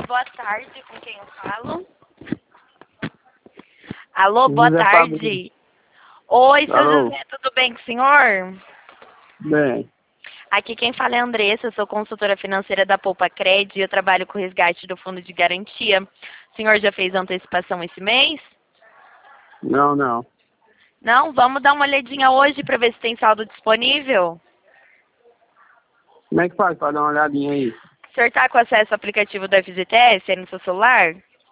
boa tarde, com quem eu falo? Alô, boa José tarde. Fabrício. Oi, seu Alô. José, tudo bem com o senhor? Bem, Aqui quem fala é a Andressa, sou consultora financeira da Poupa Cred e eu trabalho com o resgate do fundo de garantia. O senhor já fez antecipação esse mês? não. Não? Vamos dar uma olhadinha hoje para ver se tem saldo disponível? Como é que faz pra dar uma olhadinha aí? O senhor está com acesso ao aplicativo do FGTS aí no seu celular?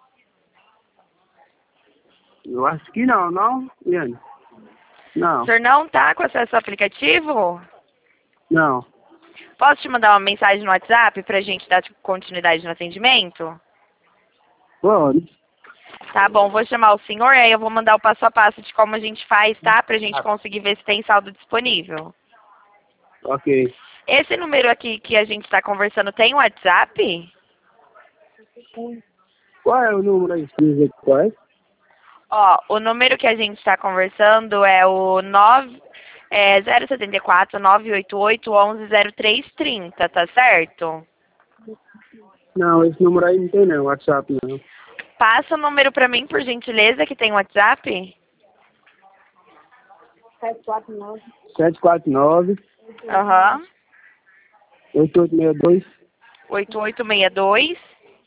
Eu acho que não, Iane? O Não, senhor não está com acesso ao aplicativo? não. Posso te mandar uma mensagem no WhatsApp para a gente dar continuidade no atendimento? Pode. Tá bom, vou chamar o senhor, aí eu vou mandar o passo a passo de como a gente faz, tá? Pra gente conseguir ver se tem saldo disponível. Ok. Esse número aqui que a gente tá conversando tem WhatsApp? Qual é o número aí? Dizer qual é? Ó, o número que a gente tá conversando é o 074 988 11 0330, tá certo? Não, esse número aí não tem não, WhatsApp não. Passa o número pra mim, por gentileza, que tem WhatsApp? 749 Aham. 8862 8862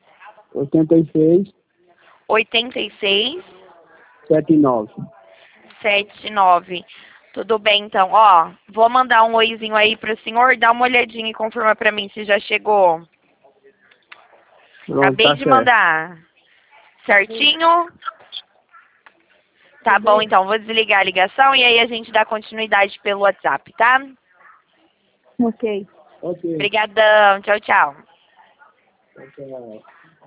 86 86 79. 79. Tudo bem, então. Ó, vou mandar um oizinho aí pro senhor, dá uma olhadinha e confirma pra mim se já chegou. Pronto, Acabei tá de certo. mandar. Certinho? Tá bom, então. Vou desligar a ligação e aí a gente dá continuidade pelo WhatsApp, tá? Ok. Obrigadão. Tchau, tchau. Tchau.